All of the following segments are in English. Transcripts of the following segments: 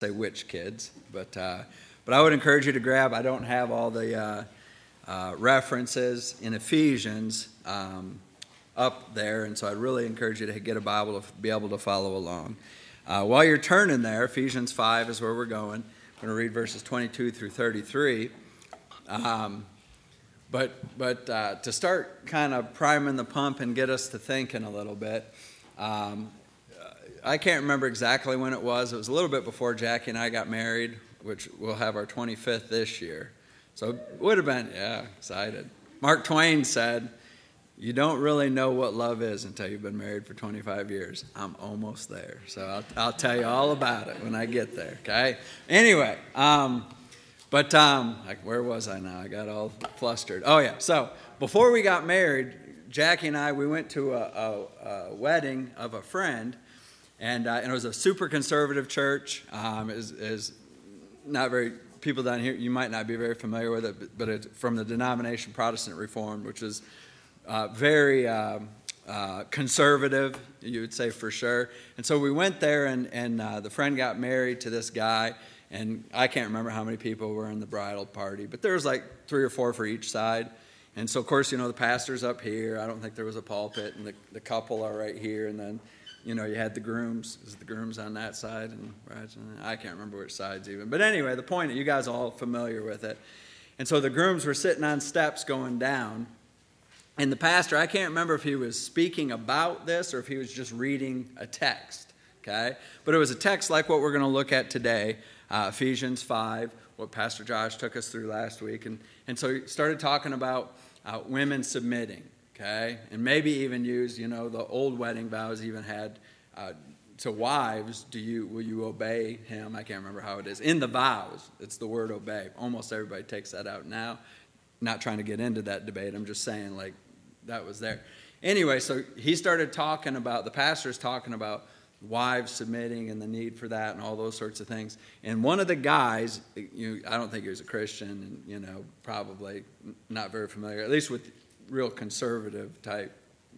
say which kids, but I would encourage you to grab. I don't have all the references in Ephesians up there, and so I'd really encourage you to get a Bible to be able to follow along. While you're turning there, Ephesians 5 is where we're going. I'm going to read verses 22 through 33. But to start kind of priming the pump and get us to thinking a little bit, I can't remember exactly when it was. It was a little bit before Jackie and I got married, which we'll have our 25th this year. So it would have been, excited. Mark Twain said, "You don't really know what love is until you've been married for 25 years. I'm almost there. So I'll tell you all about it when I get there, okay? Anyway, where was I now? I got all flustered. Oh, yeah. So before we got married, Jackie and I, we went to a wedding of a friend, and it was a super conservative church. Is not very, people down here, you might not be very familiar with it, but it's from the denomination Protestant Reformed, which is very conservative, you would say for sure. And so we went there, and the friend got married to this guy, and I can't remember how many people were in the bridal party, but there was like 3 or 4 for each side. And so, of course, the pastor's up here. I don't think there was a pulpit, and the couple are right here, and then you had the grooms. Is the grooms on that side? And I can't remember which sides even. But anyway, the point, you guys are all familiar with it. And so the grooms were sitting on steps going down. And the pastor, I can't remember if he was speaking about this or if he was just reading a text. Okay? But it was a text like what we're going to look at today, Ephesians 5, what Pastor Josh took us through last week. And so he started talking about women submitting. Okay, and maybe even use, the old wedding vows even had to wives, will you obey him? I can't remember how it is. In the vows, it's the word obey. Almost everybody takes that out now. Not trying to get into that debate. I'm just saying, that was there. Anyway, so he started talking about, the pastor's talking about wives submitting and the need for that and all those sorts of things. And one of the guys, I don't think he was a Christian, and, probably not very familiar, at least with real conservative type,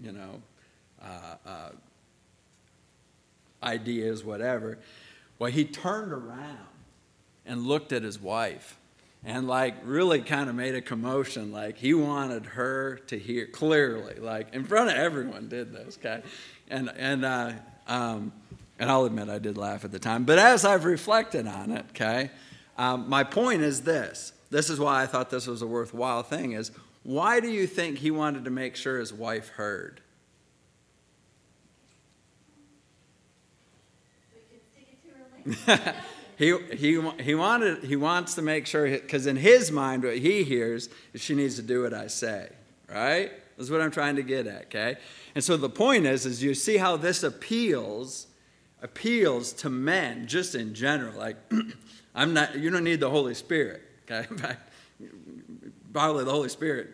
ideas, whatever. Well, he turned around and looked at his wife and really kind of made a commotion. He wanted her to hear clearly, in front of everyone did this, okay? And I'll admit I did laugh at the time. But as I've reflected on it, okay, my point is this. This is why I thought this was a worthwhile thing is, why do you think he wanted to make sure his wife heard? He wants to make sure, because in his mind what he hears is she needs to do what I say, right? That's what I'm trying to get at, okay? And so the point is you see how this appeals to men just in general. You don't need the Holy Spirit, okay? In fact, probably the Holy Spirit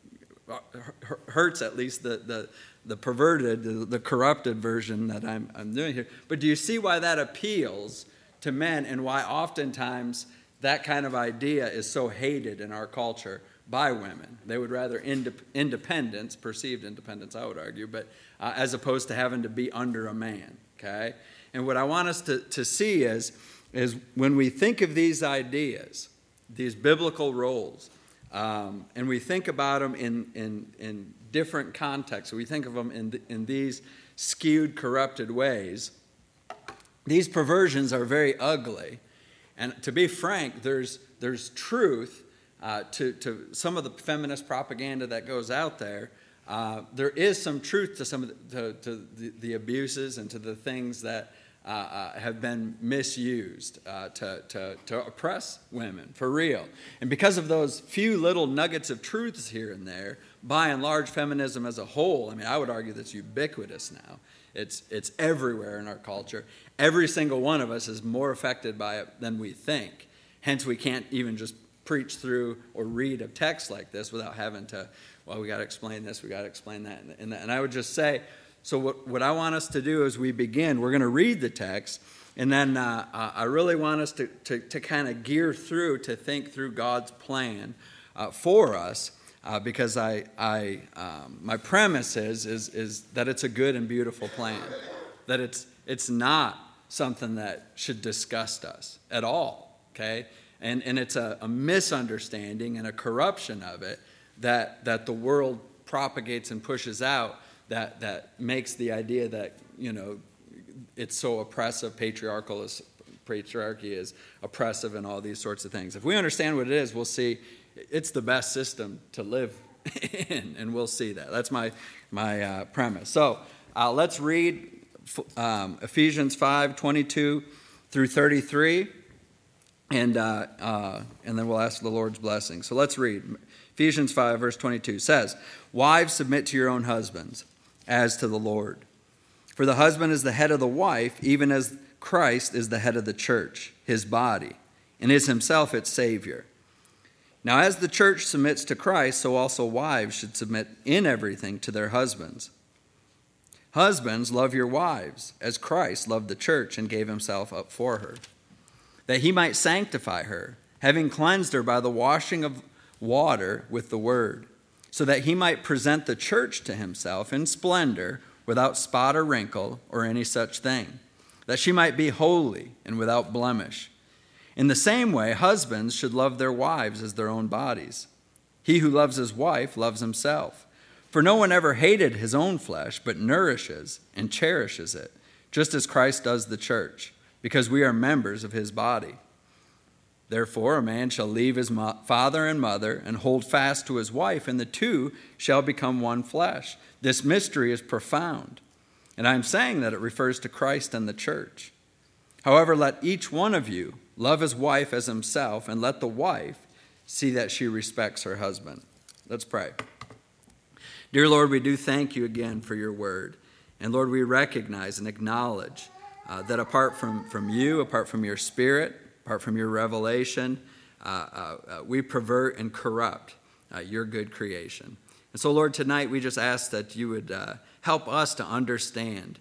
hurts at least the perverted, the corrupted version that I'm doing here. But do you see why that appeals to men and why oftentimes that kind of idea is so hated in our culture by women? They would rather independence, perceived independence, I would argue, but as opposed to having to be under a man, okay? And what I want us to see is when we think of these ideas, these biblical roles, and we think about them in different contexts. We think of them in these skewed, corrupted ways. These perversions are very ugly. And to be frank, there's truth to some of the feminist propaganda that goes out there. There is some truth to some of the abuses and to the things that have been misused to oppress women, for real. And because of those few little nuggets of truths here and there, by and large, feminism as a whole, I would argue that's ubiquitous now. It's everywhere in our culture. Every single one of us is more affected by it than we think. Hence, we can't even just preach through or read a text like this without having to, we got to explain this, we got to explain that. And I would just say, so what I want us to do as we begin, we're going to read the text, and then I really want us to kind of gear through, to think through God's plan for us, because my premise is that it's a good and beautiful plan, that it's not something that should disgust us at all, okay? And it's a misunderstanding and a corruption of it that the world propagates and pushes out that makes the idea that, it's so oppressive, patriarchy is oppressive and all these sorts of things. If we understand what it is, we'll see it's the best system to live in, and we'll see that. That's my premise. So let's read Ephesians 5:22 through 33, and then we'll ask the Lord's blessing. So let's read. Ephesians 5, verse 22 says, "Wives, submit to your own husbands, as to the Lord. For the husband is the head of the wife, even as Christ is the head of the church, his body, and is himself its Savior. Now as the church submits to Christ, so also wives should submit in everything to their husbands. Husbands, love your wives, as Christ loved the church and gave himself up for her, that he might sanctify her, having cleansed her by the washing of water with the word, so that he might present the church to himself in splendor, without spot or wrinkle or any such thing, that she might be holy and without blemish. In the same way, husbands should love their wives as their own bodies. He who loves his wife loves himself. For no one ever hated his own flesh, but nourishes and cherishes it, just as Christ does the church, because we are members of his body. Therefore, a man shall leave his father and mother and hold fast to his wife, and the two shall become one flesh. This mystery is profound, and I am saying that it refers to Christ and the church. However, let each one of you love his wife as himself, and let the wife see that she respects her husband." Let's pray. Dear Lord, we do thank you again for your word. And Lord, we recognize and acknowledge that apart from you, apart from your spirit, apart from your revelation, we pervert and corrupt your good creation. And so, Lord, tonight we just ask that you would help us to understand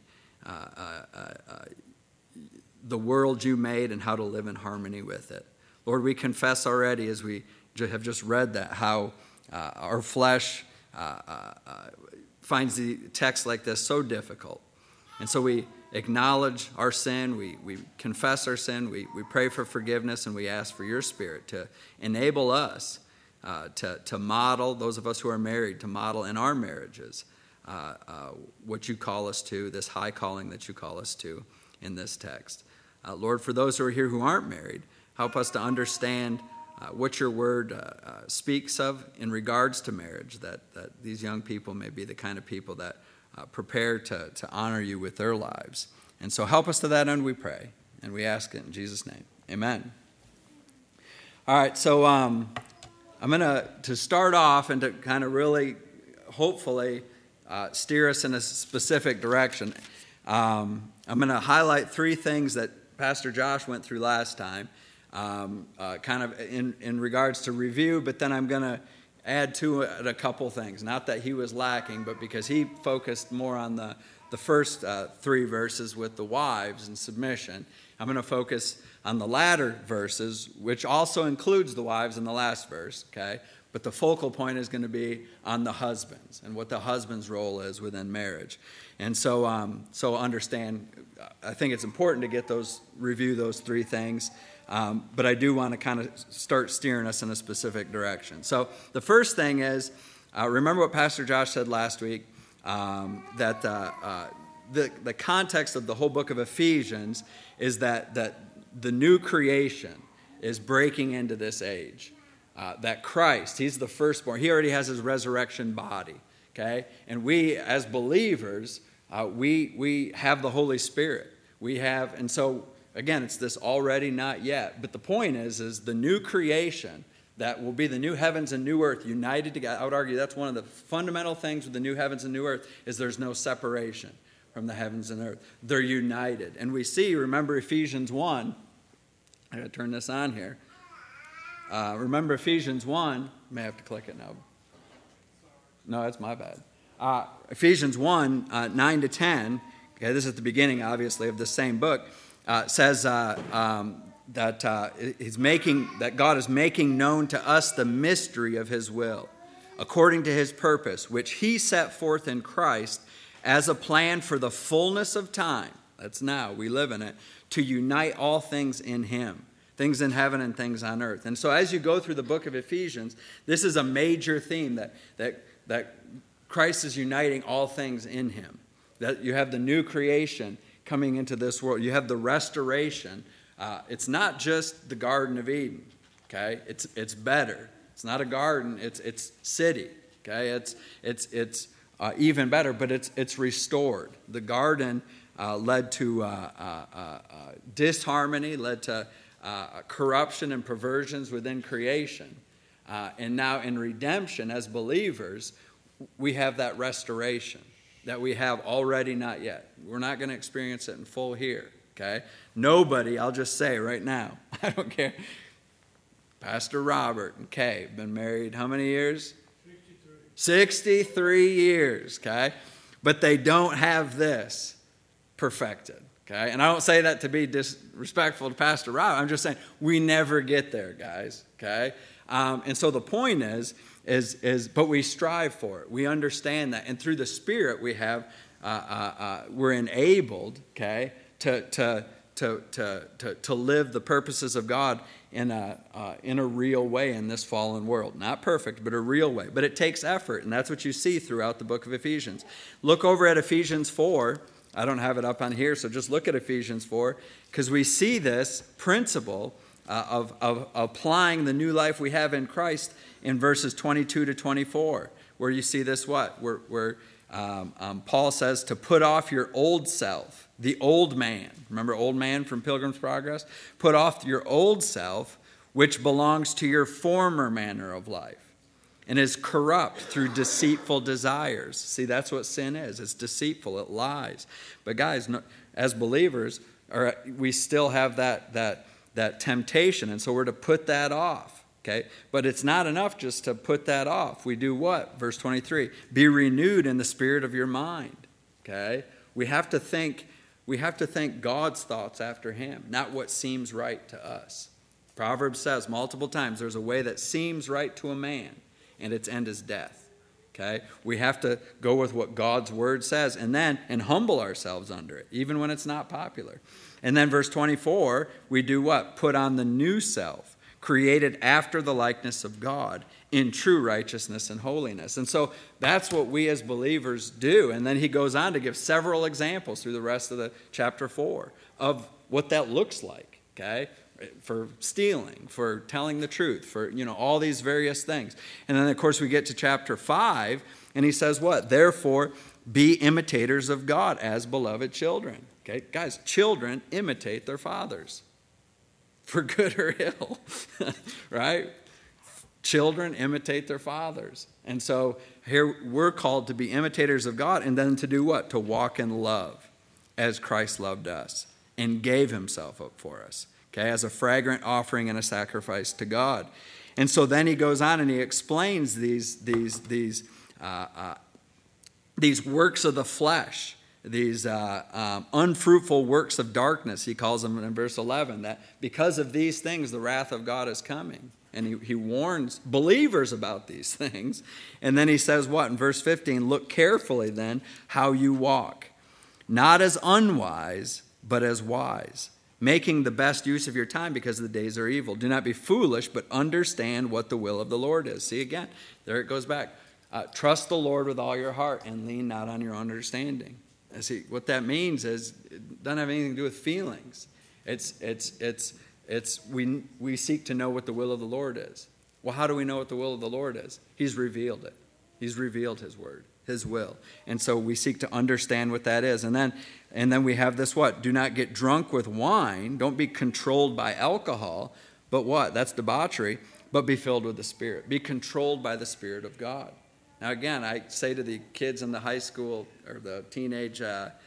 the world you made and how to live in harmony with it. Lord, we confess already as we have just read that how our flesh finds the text like this so difficult. And so we acknowledge our sin, we confess our sin, we pray for forgiveness, and we ask for your Spirit to enable us to model, those of us who are married, to model in our marriages what you call us to, this high calling that you call us to in this text. Lord, for those who are here who aren't married, help us to understand what your word speaks of in regards to marriage, that these young people may be the kind of people that prepare to honor you with their lives. And so help us to that end, we pray, and we ask it in Jesus' name. Amen. All right, so I'm going to start off and to kind of really, hopefully, steer us in a specific direction. I'm going to highlight three things that Pastor Josh went through last time, kind of in regards to review, but then I'm going to add to it a couple things. Not that he was lacking, but because he focused more on the first three verses with the wives and submission. I'm going to focus on the latter verses, which also includes the wives in the last verse, okay? But the focal point is going to be on the husbands and what the husband's role is within marriage. And so understand, I think it's important to review those three things. But I do want to kind of start steering us in a specific direction. So the first thing is, remember what Pastor Josh said last week, that the context of the whole book of Ephesians is that the new creation is breaking into this age. That Christ, he's the firstborn. He already has his resurrection body, okay? And we, as believers, we have the Holy Spirit. And so, again, it's this already, not yet. But the point is the new creation that will be the new heavens and new earth united together. I would argue that's one of the fundamental things with the new heavens and new earth is there's no separation from the heavens and earth. They're united. And we see, remember Ephesians 1. I got to turn this on here. Remember Ephesians 1. I may have to click it now. No, that's my bad. Ephesians 1, 9 to 10. Okay, this is at the beginning, obviously, of the same book. Says that God is making known to us the mystery of his will, according to his purpose, which he set forth in Christ as a plan for the fullness of time, that's now, we live in it, to unite all things in him, things in heaven and things on earth. And so as you go through the book of Ephesians, this is a major theme that Christ is uniting all things in him. That you have the new creation coming into this world. You have the restoration. It's not just the Garden of Eden, okay? It's better. It's not a garden. It's city, okay? It's even better, but it's restored. The garden led to disharmony, led to corruption and perversions within creation. And now in redemption, as believers, we have that restoration that we have already, not yet. We're not going to experience it in full here, okay? Nobody, I'll just say right now, I don't care. Pastor Robert and Kay have been married how many years? 63 years, okay? But they don't have this perfected, okay? And I don't say that to be disrespectful to Pastor Robert. I'm just saying we never get there, guys, okay? And so the point is, but we strive for it. We understand that. And through the Spirit we have, we're enabled, okay, to live the purposes of God in a real way in this fallen world. Not perfect, but a real way. But it takes effort, and that's what you see throughout the book of Ephesians. Look over at Ephesians 4. I don't have it up on here, so just look at Ephesians 4, because we see this principle of applying the new life we have in Christ in verses 22 to 24, where you see this where Paul says to put off your old self, the old man. Remember old man from Pilgrim's Progress? Put off your old self, which belongs to your former manner of life and is corrupt through deceitful desires. See, that's what sin is. It's deceitful. It lies. But guys, as believers, we still have that temptation, and so we're to put that off. Okay, but it's not enough just to put that off. We do what? Verse 23, be renewed in the spirit of your mind. Okay, we have to think God's thoughts after him, not what seems right to us. Proverbs says multiple times there's a way that seems right to a man, and its end is death. Okay, we have to go with what God's word says, and humble ourselves under it, even when it's not popular. And then verse 24, we do what? Put on the new self, created after the likeness of God in true righteousness and holiness. And so that's what we as believers do. And then he goes on to give several examples through the rest of the chapter 4 of what that looks like, okay? For stealing, for telling the truth, for, all these various things. And then, of course, we get to chapter 5, and he says what? Therefore, be imitators of God as beloved children. Okay, guys, children imitate their fathers, for good or ill, right? Children imitate their fathers. And so here we're called to be imitators of God, and then to do what? To walk in love as Christ loved us and gave himself up for us, okay, as a fragrant offering and a sacrifice to God. And so then he goes on and he explains these works of the flesh, these unfruitful works of darkness, he calls them in verse 11, that because of these things the wrath of God is coming. And he warns believers about these things. And then he says what? In verse 15, look carefully then how you walk, not as unwise, but as wise, making the best use of your time because the days are evil. Do not be foolish, but understand what the will of the Lord is. See, again, there it goes back. Trust the Lord with all your heart and lean not on your understanding. See, what that means is it doesn't have anything to do with feelings. We seek to know what the will of the Lord is. Well, how do we know what the will of the Lord is? He's revealed it. He's revealed his word, his will. And so we seek to understand what that is. And then we have this what? Do not get drunk with wine. Don't be controlled by alcohol. But what? That's debauchery. But be filled with the Spirit. Be controlled by the Spirit of God. Now, again, I say to the kids in the high school or the teenage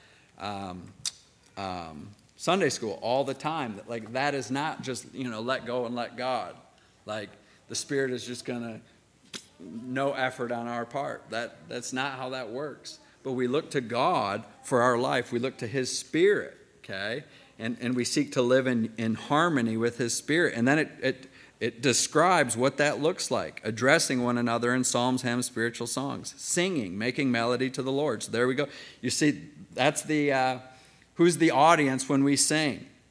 Sunday school all the time that that is not just let go and let God. Like the Spirit is just gonna no effort on our part. That's not how that works. But we look to God for our life. We look to His Spirit, okay, and we seek to live in harmony with His Spirit. And then it describes what that looks like, addressing one another in psalms, hymns, spiritual songs, singing, making melody to the Lord. So there we go. You see, that's who's the audience when we sing?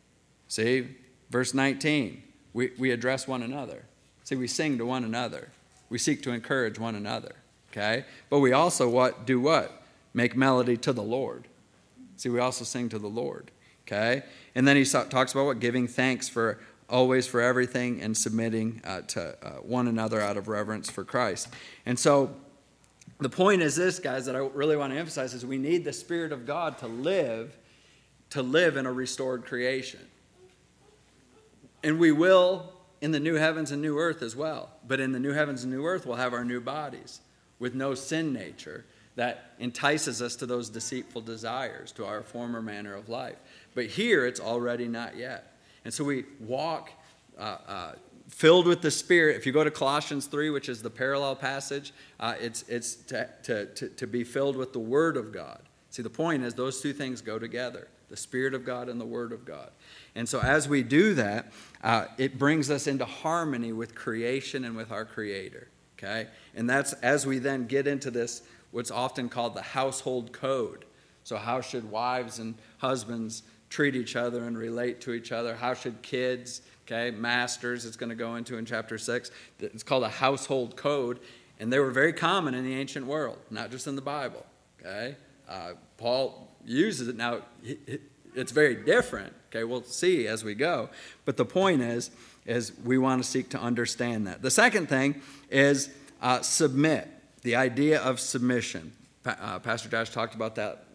See, verse 19, we address one another. See, we sing to one another. We seek to encourage one another, okay? But we also do what? Make melody to the Lord. See, we also sing to the Lord, okay? And then he talks about what? Giving thanks for always for everything and submitting to one another out of reverence for Christ. And so the point is this, guys, that I really want to emphasize is we need the Spirit of God to live in a restored creation. And we will in the new heavens and new earth as well. But in the new heavens and new earth, we'll have our new bodies with no sin nature that entices us to those deceitful desires, to our former manner of life. But here, it's already not yet. And so we walk filled with the Spirit. If you go to Colossians 3, which is the parallel passage, it's to be filled with the Word of God. See, the point is those two things go together, the Spirit of God and the Word of God. And so as we do that, it brings us into harmony with creation and with our Creator. Okay? And that's as we then get into this, what's often called the household code. So how should wives and husbands treat each other and relate to each other? How should kids, okay, masters, it's going to go into in chapter 6. It's called a household code, and they were very common in the ancient world, not just in the Bible, okay? Paul uses it. Now, it's very different, okay? We'll see as we go. But the point is we want to seek to understand that. The second thing is submit, the idea of submission. Pastor Josh talked about that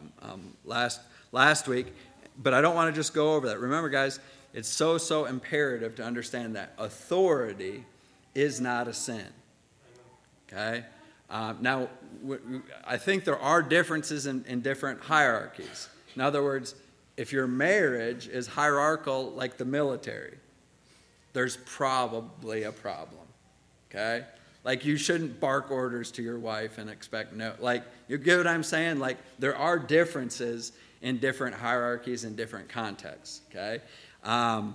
last week, but I don't want to just go over that. Remember, guys, it's so imperative to understand that authority is not a sin. Okay? Now, I think there are differences in different hierarchies. In other words, if your marriage is hierarchical like the military, there's probably a problem. Okay? Like, you shouldn't bark orders to your wife and expect no. Like, you get what I'm saying? Like, there are differences in different hierarchies and different contexts, okay? But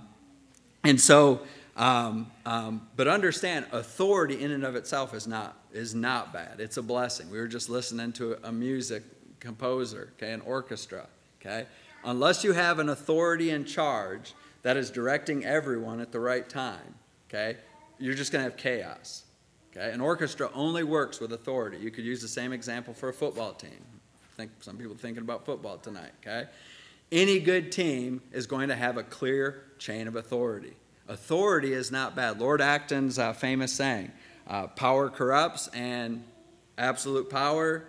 understand, authority in and of itself is not bad. It's a blessing. We were just listening to a music composer, okay, an orchestra, okay? Unless you have an authority in charge that is directing everyone at the right time, okay, you're just going to have chaos, okay? An orchestra only works with authority. You could use the same example for a football team. I think some people are thinking about football tonight, okay? Any good team is going to have a clear chain of authority. Authority is not bad. Lord Acton's famous saying, power corrupts and absolute power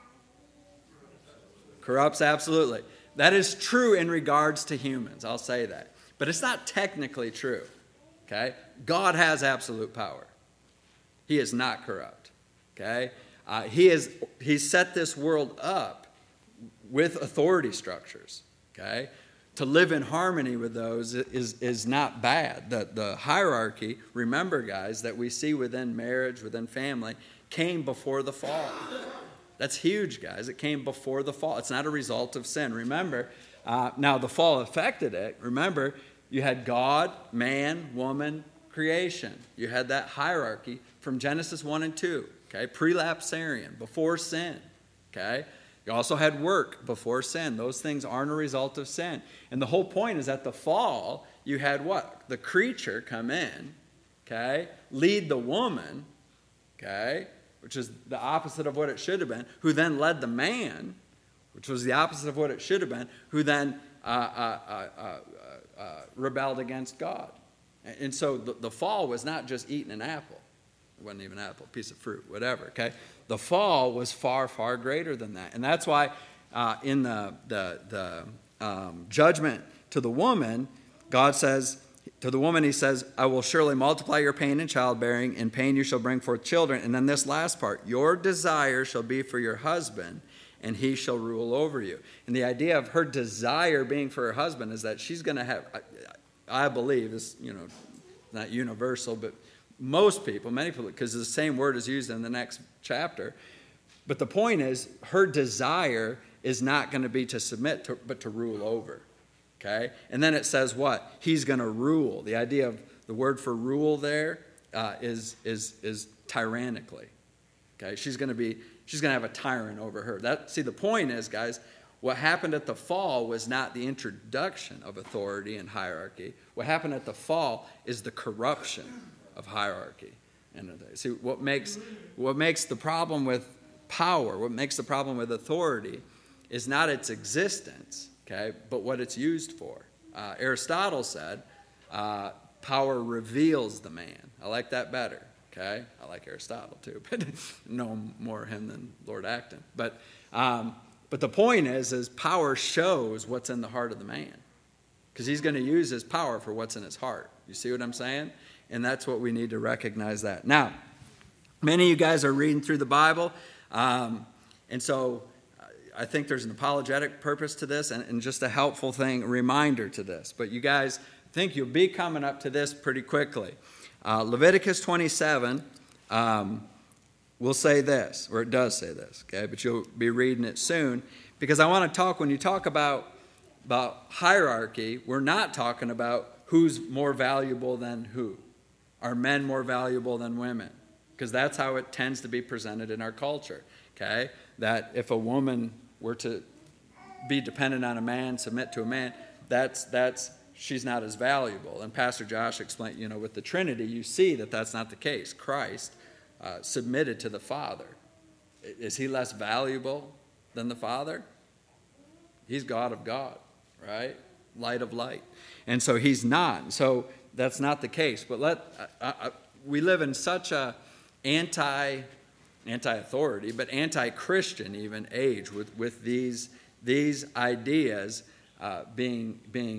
corrupts absolutely. That is true in regards to humans, I'll say that. But it's not technically true, okay? God has absolute power. He is not corrupt, okay? He set this world up with authority structures, okay? To live in harmony with those is not bad. The hierarchy, remember, guys, that we see within marriage, within family, came before the fall. That's huge, guys. It came before the fall. It's not a result of sin. Remember, now the fall affected it. Remember, you had God, man, woman, creation. You had that hierarchy from Genesis 1 and 2. Okay, prelapsarian, before sin, okay? You also had work before sin. Those things aren't a result of sin. And the whole point is at the fall, you had what? The creature come in, okay? Lead the woman, okay? Which is the opposite of what it should have been, who then led the man, which was the opposite of what it should have been, who then rebelled against God. And so the fall was not just eating an apple. It wasn't even an apple, a piece of fruit, whatever, okay? The fall was far, far greater than that. And that's why in the judgment to the woman, God says, to the woman, he says, I will surely multiply your pain in childbearing. In pain you shall bring forth children. And then this last part, your desire shall be for your husband, and he shall rule over you. And the idea of her desire being for her husband is that she's going to have, I believe, this, not universal, but most people, many people, because the same word is used in the next chapter. But the point is, her desire is not going to be to submit, but to rule over. Okay? And then it says what? He's going to rule. The idea of the word for rule there is tyrannically. Okay? She's going to have a tyrant over her. See, the point is, guys, What happened at the fall was not the introduction of authority and hierarchy. What happened at the fall is the corruption of hierarchy. And see, what makes the problem with power, what makes the problem with authority, is not its existence, okay, but what it's used for. Aristotle said, power reveals the man. I like that better, okay? I like Aristotle too, but know more him than Lord Acton. But the point is power shows what's in the heart of the man, because he's going to use his power for what's in his heart. You see what I'm saying? And that's what we need to recognize that. Now, many of you guys are reading through the Bible, and so I think there's an apologetic purpose to this and just a helpful thing, a reminder to this. But you guys, I think you'll be coming up to this pretty quickly. Leviticus 27 will say this, or it does say this, okay? But you'll be reading it soon, because I want to talk, when you talk about hierarchy, we're not talking about who's more valuable than who. Are men more valuable than women? Because that's how it tends to be presented in our culture, okay? That if a woman were to be dependent on a man, submit to a man, that's she's not as valuable. And Pastor Josh explained, with the Trinity, you see that that's not the case. Christ submitted to the Father. Is he less valuable than the Father? He's God of God, right? Light of light. And so he's not. So that's not the case. But we live in such a anti-authority, but anti-Christian even age with these ideas being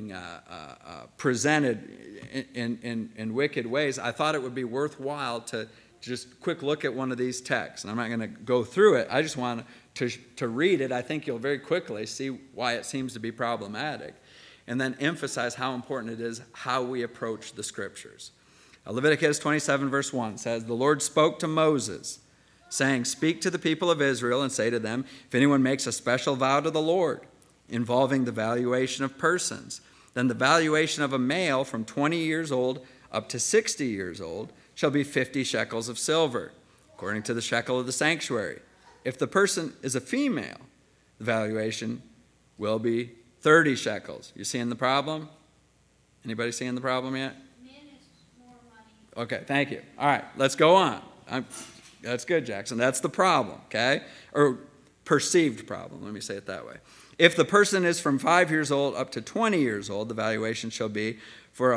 presented in wicked ways. I thought it would be worthwhile to just quick look at one of these texts. And I'm not going to go through it. I just want to read it. I think you'll very quickly see why it seems to be problematic, and then emphasize how important it is how we approach the Scriptures. Leviticus 27 verse 1 says, "The Lord spoke to Moses, saying, Speak to the people of Israel and say to them, if anyone makes a special vow to the Lord involving the valuation of persons, then the valuation of a male from 20 years old up to 60 years old shall be 50 shekels of silver, according to the shekel of the sanctuary. If the person is a female, the valuation will be 30 shekels. You seeing the problem? Anybody seeing the problem yet? Men is more money. Okay, thank you. All right, let's go on. That's good, Jackson. That's the problem, okay? Or perceived problem, let me say it that way. If the person is from 5 years old up to 20 years old, the valuation shall be for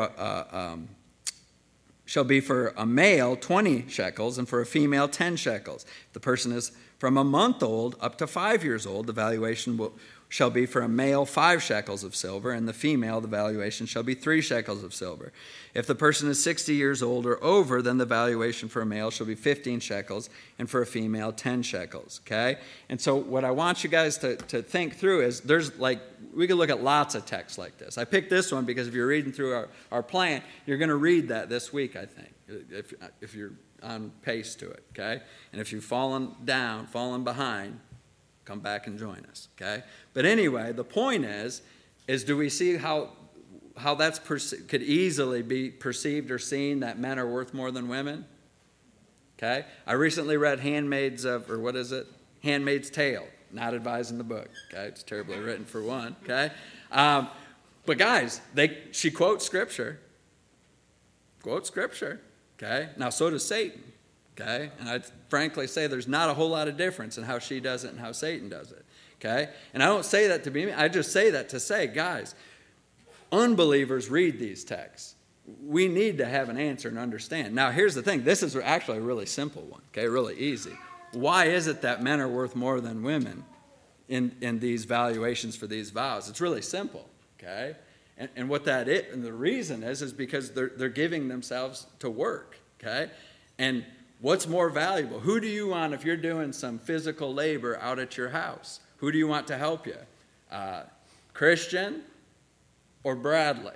a male 20 shekels and for a female 10 shekels. If the person is from a month old up to 5 years old, the valuation shall be for a male 5 shekels of silver, and the female, the valuation shall be 3 shekels of silver. If the person is 60 years old or over, then the valuation for a male shall be 15 shekels, and for a female 10 shekels, okay? And so what I want you guys to think through is we could look at lots of texts like this. I picked this one because if you're reading through our plan, you're going to read that this week, I think, if you're on pace to it, okay? And if you've fallen behind, come back and join us, okay? But anyway, the point is do we see how that's could easily be perceived or seen that men are worth more than women? Okay? I recently read Handmaid's Tale. Not advising the book, okay? It's terribly written for one, okay? But guys, she quotes Scripture. Okay? Now, so does Satan, okay? And I'd frankly say there's not a whole lot of difference in how she does it and how Satan does it, okay? And I don't say that to be me. I just say that to say, guys, unbelievers read these texts. We need to have an answer and understand. Now, here's the thing. This is actually a really simple one, okay? Really easy. Why is it that men are worth more than women in these valuations for these vows? It's really simple, okay? And what that is, and the reason is because they're giving themselves to work, okay? And what's more valuable? Who do you want if you're doing some physical labor out at your house? Who do you want to help you? Christian or Bradley?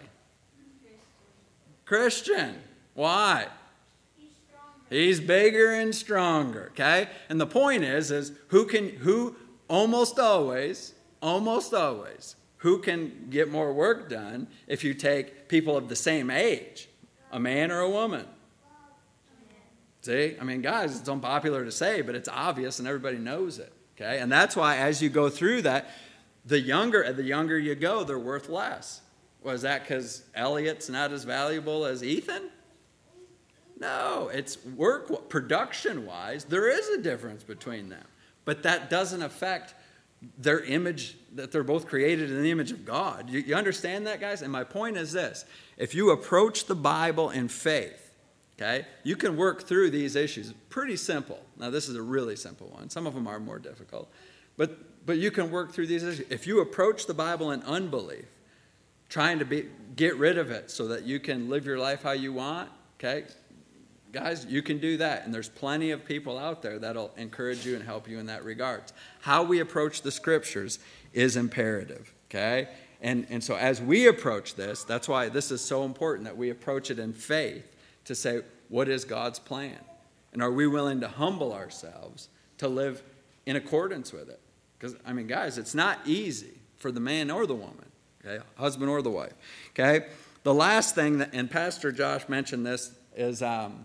Christian. Why? He's bigger and stronger, okay? And the point is who almost always, who can get more work done if you take people of the same age, a man or a woman? See? I mean, guys, it's unpopular to say, but it's obvious and everybody knows it, okay? And that's why as you go through that, the younger you go, they're worth less. Was that because Elliot's not as valuable as Ethan? No, it's production-wise, there is a difference between them. But that doesn't affect their image, that they're both created in the image of God. You understand that, guys? And my point is this. If you approach the Bible in faith, okay, you can work through these issues. Pretty simple. Now, this is a really simple one. Some of them are more difficult. But you can work through these issues. If you approach the Bible in unbelief, trying to get rid of it so that you can live your life how you want, okay, guys, you can do that. And there's plenty of people out there that'll encourage you and help you in that regard. How we approach the Scriptures is imperative, okay? And so as we approach this, that's why this is so important that we approach it in faith to say, what is God's plan? And are we willing to humble ourselves to live in accordance with it? Because, I mean, guys, it's not easy for the man or the woman, okay, husband or the wife, okay? The last thing, and Pastor Josh mentioned this, is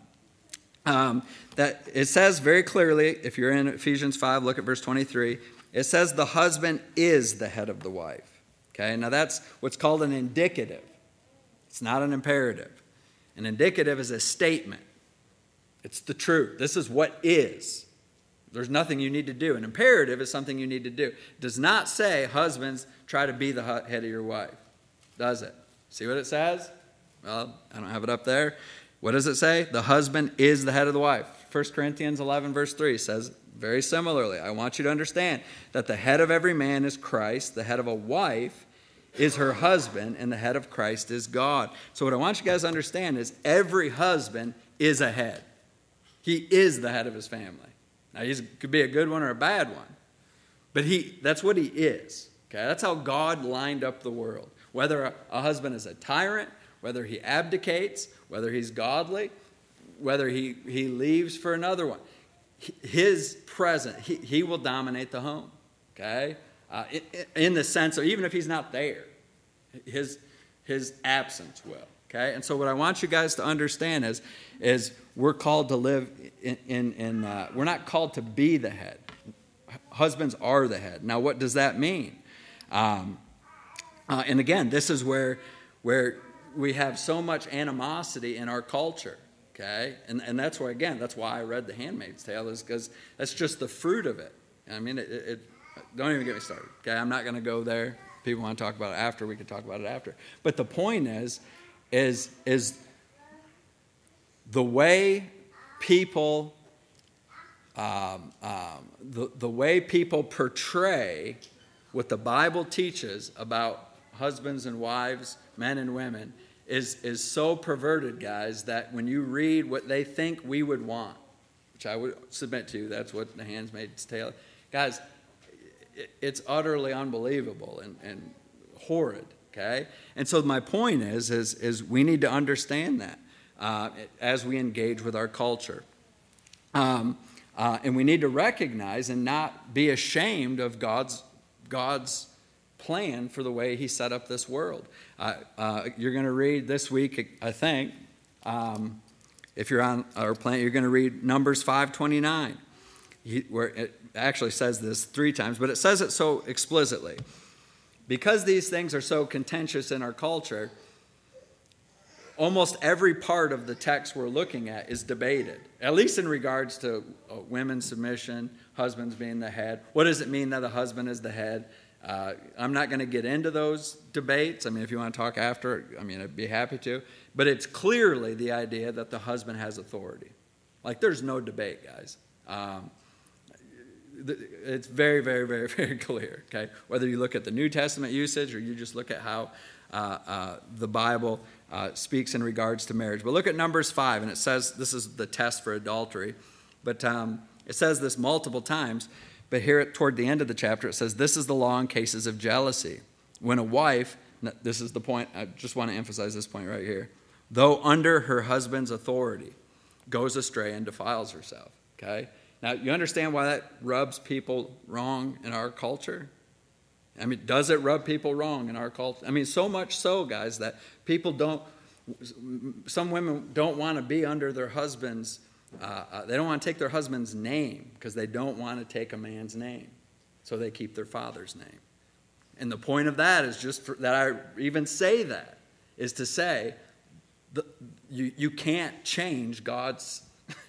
that it says very clearly, if you're in Ephesians 5, look at verse 23, it says the husband is the head of the wife. Okay, now that's what's called an indicative. It's not an imperative. An indicative is a statement. It's the truth. This is what is. There's nothing you need to do. An imperative is something you need to do. It does not say, husbands, try to be the head of your wife. Does it? See what it says? Well, I don't have it up there. What does it say? The husband is the head of the wife. 1 Corinthians 11, verse 3 says very similarly. I want you to understand that the head of every man is Christ. The head of a wife is her husband, and the head of Christ is God. So what I want you guys to understand is every husband is a head. He is the head of his family. Now, he could be a good one or a bad one, but that's what he is. Okay, that's how God lined up the world. Whether a husband is a tyrant, whether he abdicates, whether he's godly, whether he leaves for another one, his presence, he will dominate the home. Okay, in the sense of even if he's not there, his absence will. Okay, and so what I want you guys to understand is we're called to live in we're not called to be the head. Husbands are the head. Now, what does that mean? And again, this is where we have so much animosity in our culture. Okay, and that's why, again, that's why I read The Handmaid's Tale, is because that's just the fruit of it. I mean, don't even get me started. Okay, I'm not going to go there. People want to talk about it after. We can talk about it after. But the point is the way people the way people portray what the Bible teaches about husbands and wives, men and women, is so perverted, guys, that when you read what they think we would want, which I would submit to you, that's what The Handmaid's Tale, guys, it's utterly unbelievable and horrid, okay? And so my point is we need to understand that as we engage with our culture. And we need to recognize and not be ashamed of God's plan for the way he set up this world. You're going to read this week, I think, if you're on our plan, you're going to read Numbers 5:29, where it actually says this 3 times, but it says it so explicitly. Because these things are so contentious in our culture, almost every part of the text we're looking at is debated, at least in regards to women's submission, husbands being the head. What does it mean that the husband is the head? I'm not going to get into those debates. I mean, if you want to talk after, I mean, I'd be happy to. But it's clearly the idea that the husband has authority. Like, there's no debate, guys. It's very, very, very, very clear, okay? Whether you look at the New Testament usage or you just look at how the Bible speaks in regards to marriage. But look at Numbers 5, and it says, this is the test for adultery, but it says this multiple times. But here toward the end of the chapter, it says, this is the law in cases of jealousy. When a wife, this is the point, I just want to emphasize this point right here, though under her husband's authority, goes astray and defiles herself, okay? Now, you understand why that rubs people wrong in our culture? I mean, does it rub people wrong in our culture? I mean, so much so, guys, that some women don't want to be under their husband's, they don't want to take their husband's name because they don't want to take a man's name. So they keep their father's name. And the point of that is that I even say that, is to say you can't change God's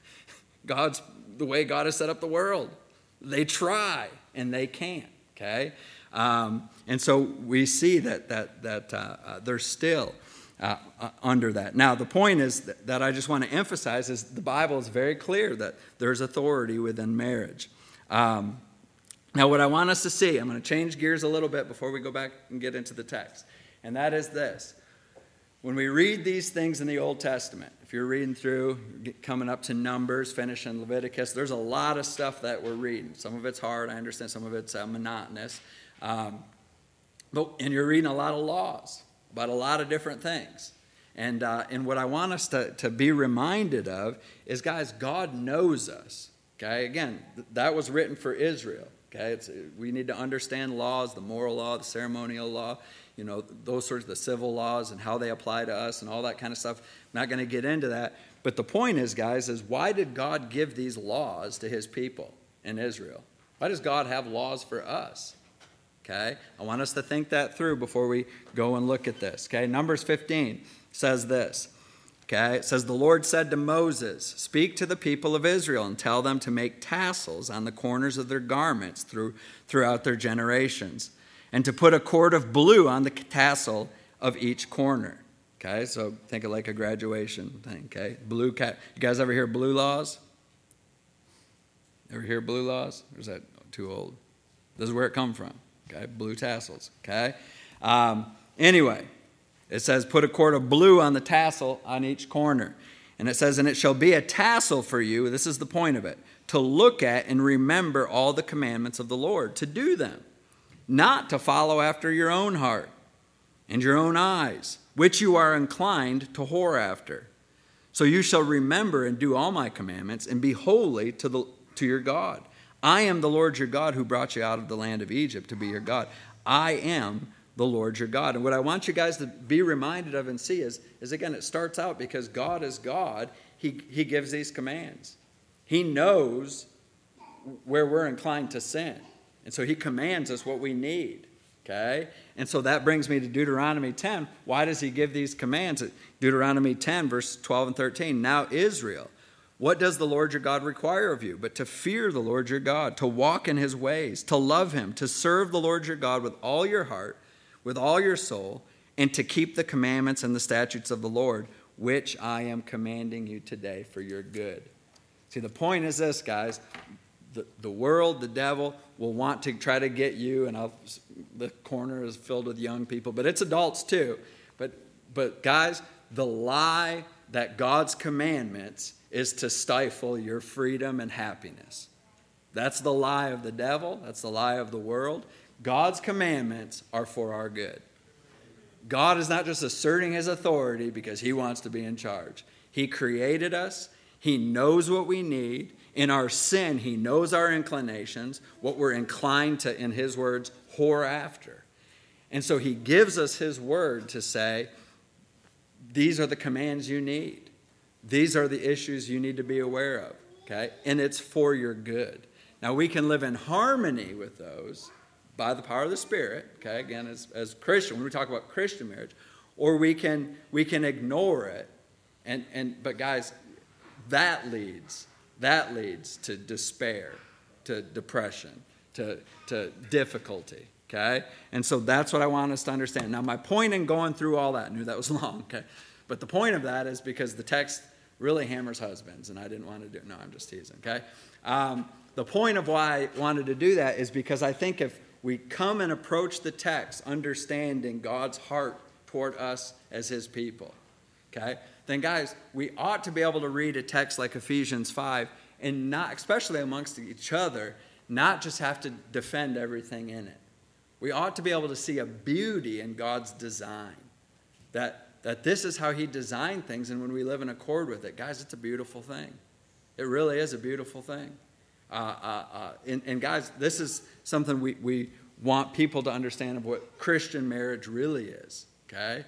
the way God has set up the world. They try and they can't. Okay, and so we see that they're still under that. Now the point is that I just want to emphasize is the Bible is very clear that there's authority within marriage. Now what I want us to see, I'm going to change gears a little bit before we go back and get into the text, and that is this. When we read these things in the Old Testament, if you're reading through, coming up to Numbers, finishing Leviticus, there's a lot of stuff that we're reading. Some of it's hard, I understand. Some of it's monotonous. And you're reading a lot of laws about a lot of different things. And what I want us to be reminded of is, guys, God knows us. Okay, again, that was written for Israel. Okay, we need to understand laws, the moral law, the ceremonial law, those sorts of the civil laws and how they apply to us and all that kind of stuff. I'm not going to get into that. But the point is, guys, is why did God give these laws to his people in Israel? Why does God have laws for us? Okay, I want us to think that through before we go and look at this. Okay, Numbers 15 says this. Okay, it says, the Lord said to Moses, speak to the people of Israel and tell them to make tassels on the corners of their garments throughout their generations, and to put a cord of blue on the tassel of each corner. Okay, so think of like a graduation thing. Okay, blue cat. You guys ever hear blue laws? Ever hear blue laws? Or is that too old? This is where it come from. Okay, blue tassels. Okay, anyway. It says, put a cord of blue on the tassel on each corner. And it says, and it shall be a tassel for you, this is the point of it, to look at and remember all the commandments of the Lord, to do them, not to follow after your own heart and your own eyes, which you are inclined to whore after. So you shall remember and do all my commandments and be holy to your God. I am the Lord your God who brought you out of the land of Egypt to be your God. I am the Lord your God. And what I want you guys to be reminded of and see is again, it starts out because God is God. He gives these commands. He knows where we're inclined to sin. And so he commands us what we need. Okay? And so that brings me to Deuteronomy 10. Why does he give these commands? Deuteronomy 10, verse 12 and 13. Now Israel, what does the Lord your God require of you? But to fear the Lord your God, to walk in his ways, to love him, to serve the Lord your God with all your heart, with all your soul, and to keep the commandments and the statutes of the Lord, which I am commanding you today for your good. See, the point is this, guys. The world, the devil, will want to try to get you, and the corner is filled with young people, but it's adults too. But guys, the lie that God's commandments is to stifle your freedom and happiness. That's the lie of the devil. That's the lie of the world. God's commandments are for our good. God is not just asserting his authority because he wants to be in charge. He created us. He knows what we need. In our sin, he knows our inclinations, what we're inclined to, in his words, whore after. And so he gives us his word to say, these are the commands you need. These are the issues you need to be aware of. Okay? And it's for your good. Now, we can live in harmony with those by the power of the Spirit, okay, again, as Christian, when we talk about Christian marriage, or we can ignore it, but guys, that leads to despair, to depression, to difficulty, okay? And so that's what I want us to understand. Now, my point in going through all that, I knew that was long, okay? But the point of that is because the text really hammers husbands, and I didn't want to do it. No, I'm just teasing, okay? The point of why I wanted to do that is because I think if we come and approach the text understanding God's heart toward us as his people, okay, then guys, we ought to be able to read a text like Ephesians 5 and not, especially amongst each other, not just have to defend everything in it. We ought to be able to see a beauty in God's design, that this is how he designed things, and when we live in accord with it, guys, it's a beautiful thing. It really is a beautiful thing. And guys, this is something we want people to understand of what Christian marriage really is, okay?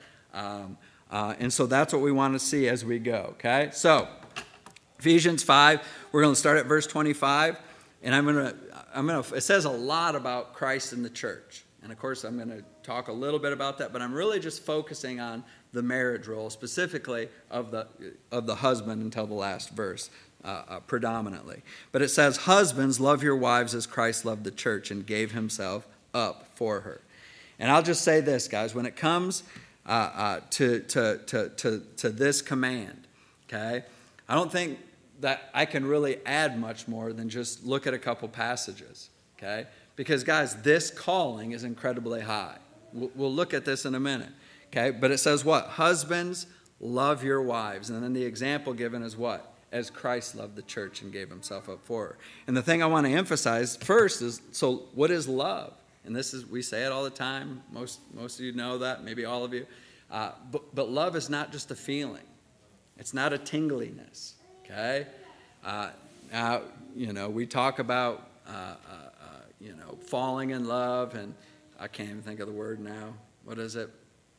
And so that's what we want to see as we go, okay? So, Ephesians 5, we're going to start at verse 25, and I'm going to, it says a lot about Christ and the church. And of course, I'm going to talk a little bit about that, but I'm really just focusing on the marriage role, specifically of the husband until the last verse, predominantly. But it says, husbands, love your wives as Christ loved the church and gave himself up for her. And I'll just say this, guys, when it comes to this command, okay, I don't think that I can really add much more than just look at a couple passages, okay? Because, guys, this calling is incredibly high. We'll look at this in a minute, okay? But it says what? Husbands, love your wives. And then the example given is what? As Christ loved the church and gave himself up for her. And the thing I want to emphasize first is, so what is love? And this is, we say it all the time. Most of you know that, maybe all of you. But love is not just a feeling. It's not a tingliness, okay? Now, we talk about, falling in love, and I can't even think of the word now. What is it?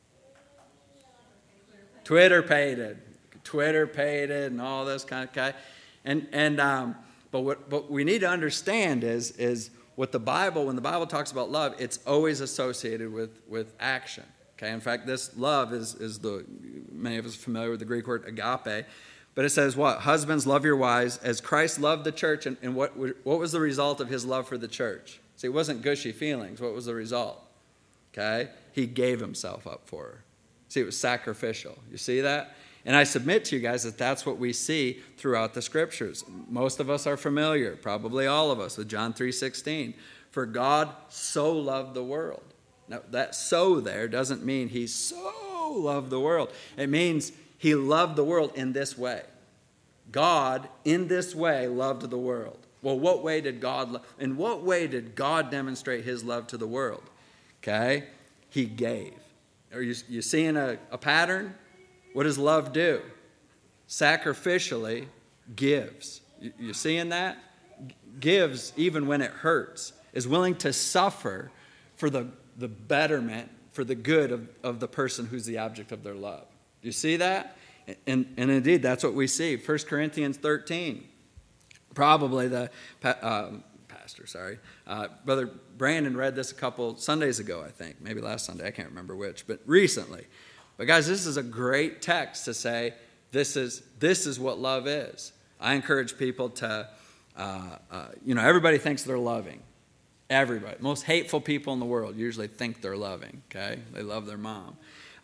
Twitter-pated, and all this kind of, okay? But what we need to understand is what the Bible, when the Bible talks about love, it's always associated with action. Okay, in fact, this love is many of us are familiar with the Greek word agape, but it says what? Husbands, love your wives as Christ loved the church. And what was the result of his love for the church? See, it wasn't gushy feelings. What was the result? Okay, he gave himself up for her. See, it was sacrificial. You see that? And I submit to you guys that that's what we see throughout the scriptures. Most of us are familiar, probably all of us, with John 3:16. For God so loved the world. Now, that so there doesn't mean he so loved the world. It means he loved the world in this way. God, in this way, loved the world. Well, what way did in what way did God demonstrate his love to the world? Okay? He gave. Are you seeing a pattern? What does love do? Sacrificially gives. You seeing that? Gives even when it hurts. Is willing to suffer for the betterment, for the good of the person who's the object of their love. Do you see that? And indeed, that's what we see. 1 Corinthians 13. Probably the pastor, Brother Brandon read this a couple Sundays ago, I think. Maybe last Sunday. I can't remember which. But recently. But guys, this is a great text to say this is what love is. I encourage people to, everybody thinks they're loving. Everybody. Most hateful people in the world usually think they're loving, okay? They love their mom.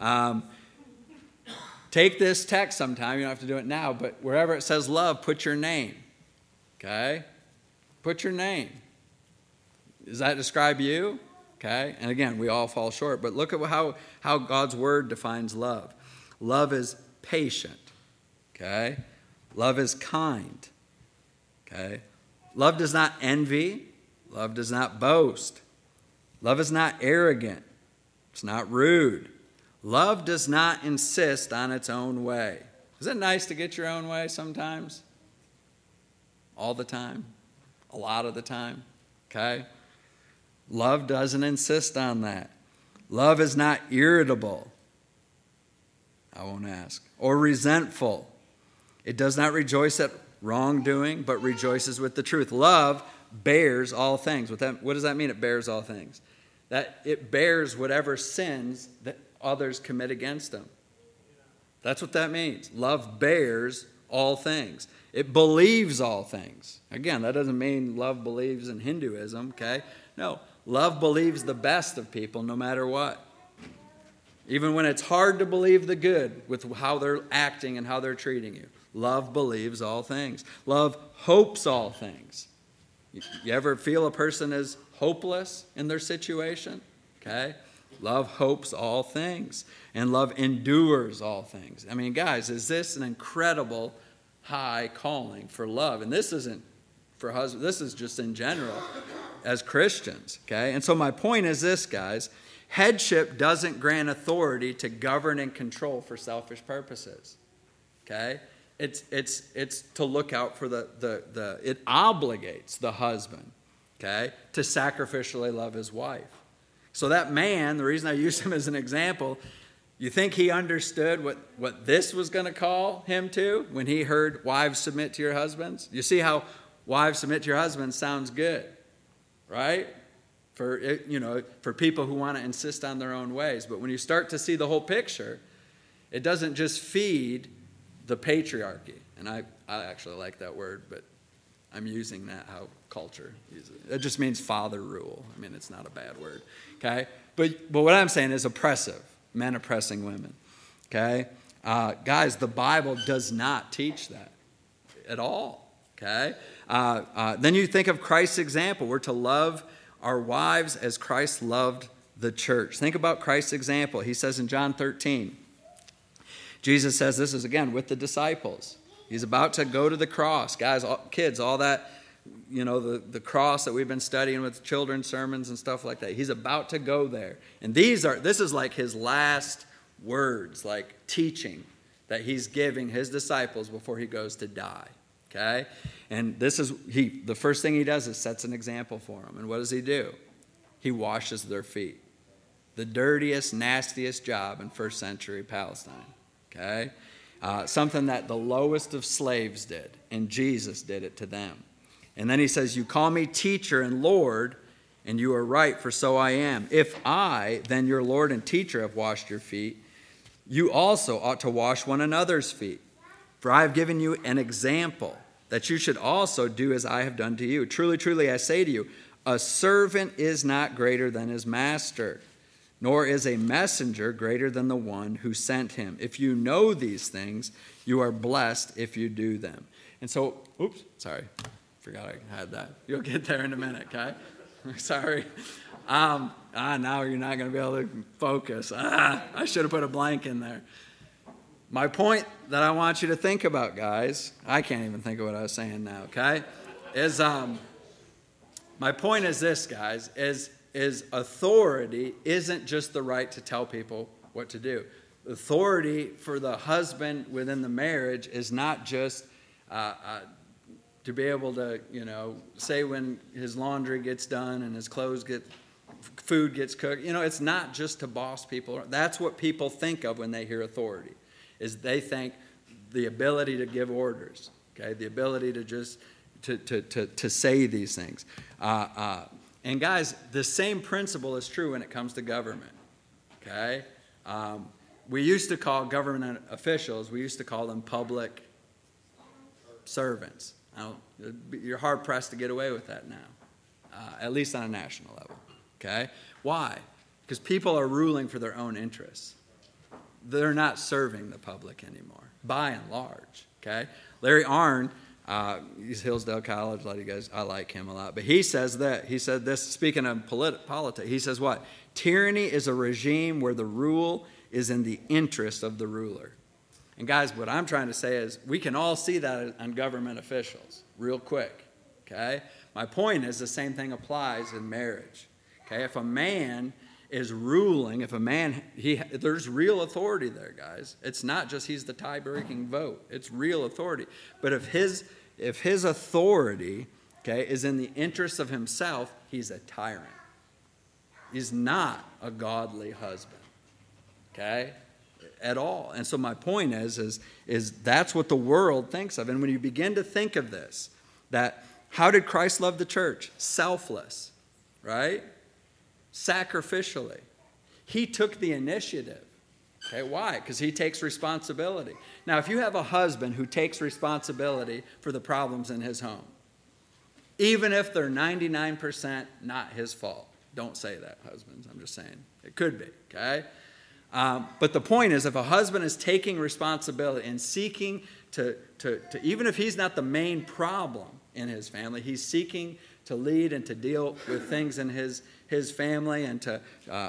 Take this text sometime. You don't have to do it now, but wherever it says love, put your name, okay? Put your name. Does that describe you? Okay? And again, we all fall short, but look at how God's word defines love. Love is patient, okay? Love is kind, okay? Love does not envy. Love does not boast. Love is not arrogant. It's not rude. Love does not insist on its own way. Is it nice to get your own way sometimes? All the time? A lot of the time? Okay? Love doesn't insist on that. Love is not irritable. I won't ask. Or resentful. It does not rejoice at wrongdoing, but rejoices with the truth. Love bears all things. What does that mean? It bears all things. That it bears whatever sins that others commit against them. That's what that means. Love bears all things. It believes all things. Again, that doesn't mean love believes in Hinduism, okay? No, love believes the best of people no matter what. Even when it's hard to believe the good with how they're acting and how they're treating you. Love believes all things. Love hopes all things. You ever feel a person is hopeless in their situation? Okay? Love hopes all things. And love endures all things. I mean, guys, is this an incredible high calling for love? And this isn't for husbands. This is just in general as Christians. Okay? And so my point is this, guys. Headship doesn't grant authority to govern and control for selfish purposes. Okay? It's to look out for it obligates the husband, okay, to sacrificially love his wife. So that man, the reason I use him as an example, you think he understood what this was going to call him to when he heard wives submit to your husbands? You see how wives submit to your husbands sounds good, right? for people who want to insist on their own ways. But when you start to see the whole picture, it doesn't just feed the patriarchy. And I actually like that word, but I'm using that how culture uses it. It just means father rule. I mean, it's not a bad word, okay? But what I'm saying is oppressive, men oppressing women, okay? Guys, the Bible does not teach that at all, okay? Then you think of Christ's example. We're to love our wives as Christ loved the church. Think about Christ's example. He says in John 13, Jesus says, this is again with the disciples. He's about to go to the cross. Guys, kids, all that, the cross that we've been studying with children's sermons and stuff like that. He's about to go there. And this is like his last words, like teaching that he's giving his disciples before he goes to die. Okay? And the first thing he does is sets an example for them. And what does he do? He washes their feet. The dirtiest, nastiest job in first century Palestine. Okay? Something that the lowest of slaves did, and Jesus did it to them. And then he says, you call me teacher and Lord, and you are right, for so I am. If I, then your Lord and teacher, have washed your feet, you also ought to wash one another's feet. For I have given you an example, that you should also do as I have done to you. Truly, truly, I say to you, a servant is not greater than his master, nor is a messenger greater than the one who sent him. If you know these things, you are blessed if you do them. And so, forgot I had that. You'll get there in a minute, okay? Sorry. Now you're not going to be able to focus. I should have put a blank in there. My point that I want you to think about, guys, I can't even think of what I was saying now, okay? My point is this, guys, is authority isn't just the right to tell people what to do. Authority for the husband within the marriage is not just to be able to, say when his laundry gets done and his food gets cooked. It's not just to boss people. That's what people think of when they hear authority, is they think the ability to give orders, okay, the ability to just to say these things. And guys, the same principle is true when it comes to government, okay? We used to call government officials, we used to call them public servants. You're hard-pressed to get away with that now, at least on a national level, okay? Why? Because people are ruling for their own interests. They're not serving the public anymore, by and large, okay? Larry Arnn, he's Hillsdale College, a lot of you guys, I like him a lot. But he said this, speaking of politics, he says what? Tyranny is a regime where the rule is in the interest of the ruler. And guys, what I'm trying to say is we can all see that on government officials real quick, okay? My point is the same thing applies in marriage, okay? If a man is ruling, there's real authority there, guys. It's not just he's the tie-breaking vote. It's real authority. But if his authority, okay, is in the interest of himself, he's a tyrant. He's not a godly husband, okay, at all. And so my point is that's what the world thinks of. And when you begin to think of this, that how did Christ love the church? Selfless, right? Sacrificially. He took the initiative. Okay, why? Because he takes responsibility. Now, if you have a husband who takes responsibility for the problems in his home, even if they're 99% not his fault, don't say that, husbands. I'm just saying. It could be, okay? But the point is, if a husband is taking responsibility and seeking to even if he's not the main problem in his family, he's seeking to lead and to deal with things in his family and to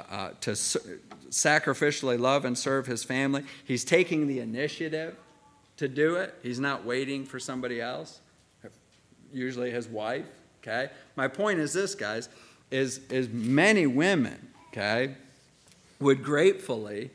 sacrificially love and serve his family. He's taking the initiative to do it. He's not waiting for somebody else, usually his wife, okay? My point is this, guys, is many women, okay, would gratefully,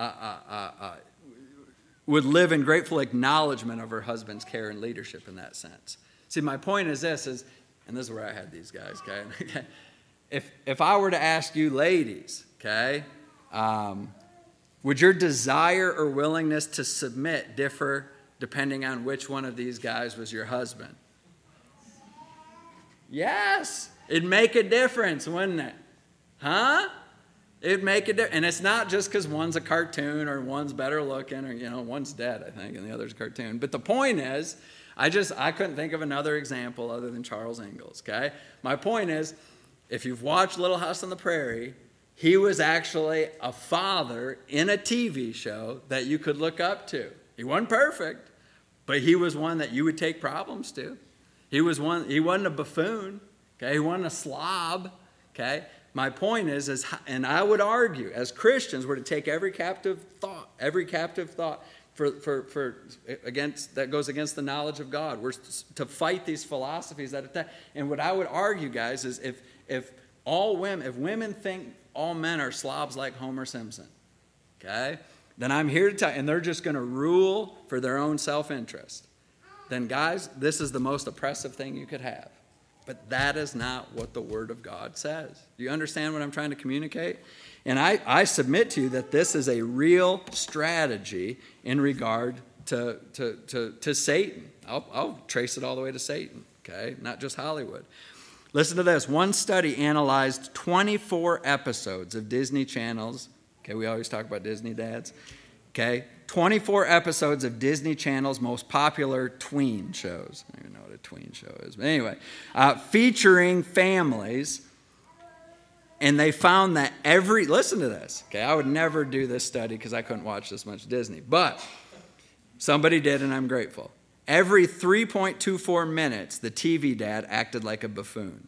would live in grateful acknowledgement of her husband's care and leadership in that sense. See, my point is this, and this is where I had these guys, okay? If I were to ask you ladies, okay, would your desire or willingness to submit differ depending on which one of these guys was your husband? Yes, it'd make a difference, wouldn't it? Huh? It'd make a difference. And it's not just because one's a cartoon or one's better looking or, one's dead, I think, and the other's a cartoon. But the point is, I couldn't think of another example other than Charles Ingalls, okay? My point is, if you've watched Little House on the Prairie, he was actually a father in a TV show that you could look up to. He wasn't perfect, but he was one that you would take problems to. He wasn't a buffoon, okay? He wasn't a slob, okay? My point is, and I would argue, as Christians, we're to take every captive thought for against that goes against the knowledge of God. We're to fight these philosophies that attack. And what I would argue, guys, is if women think all men are slobs like Homer Simpson, okay, then I'm here to tell you, and they're just going to rule for their own self-interest, then, guys, this is the most oppressive thing you could have. But that is not what the Word of God says. Do you understand what I'm trying to communicate? And I submit to you that this is a real strategy in regard to Satan. I'll trace it all the way to Satan, okay? Not just Hollywood. Listen to this. One study analyzed 24 episodes of Disney Channel's, okay, we always talk about Disney dads, okay? 24 episodes of Disney Channel's most popular tween shows. I don't even know what a tween show is. But anyway, featuring families. And they found that listen to this. Okay, I would never do this study because I couldn't watch this much Disney. But somebody did, and I'm grateful. Every 3.24 minutes, the TV dad acted like a buffoon.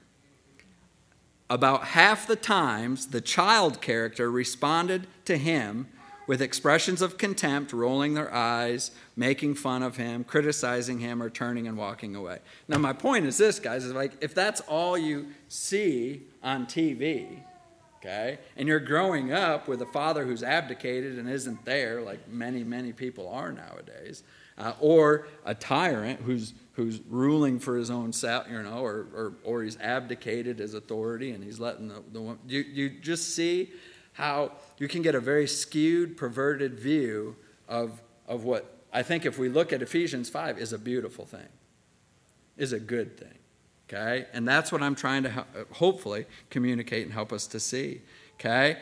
About half the times, the child character responded to him with expressions of contempt, rolling their eyes, making fun of him, criticizing him, or turning and walking away. Now, my point is this, guys, is like if that's all you see on TV, okay, and you're growing up with a father who's abdicated and isn't there, like many, many people are nowadays, or a tyrant who's ruling for his own self, or he's abdicated his authority and he's letting the one. You just see how you can get a very skewed, perverted view of what I think if we look at Ephesians 5 is a beautiful thing, is a good thing, okay? And that's what I'm trying to hopefully communicate and help us to see, okay?